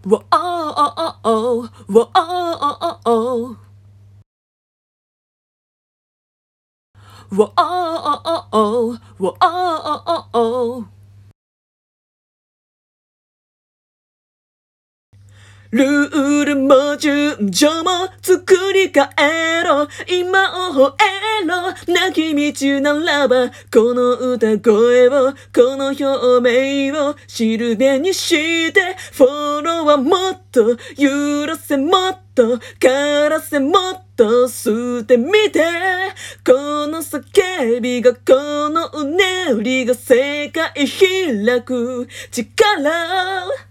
Whoa, oh, oh, oh, oh. Whoa, oh, oh, oh, oh. Whoa, oh, oh, oh, oh. Whoa, oh, oh, oh, oh. ルールも順序も作り変えろ今を吠えろ泣き道ならばこの歌声をこの表明をしるべにしてフォローはもっと許せもっとからせもっと吸ってみてこの叫びがこのうねりが世界開く力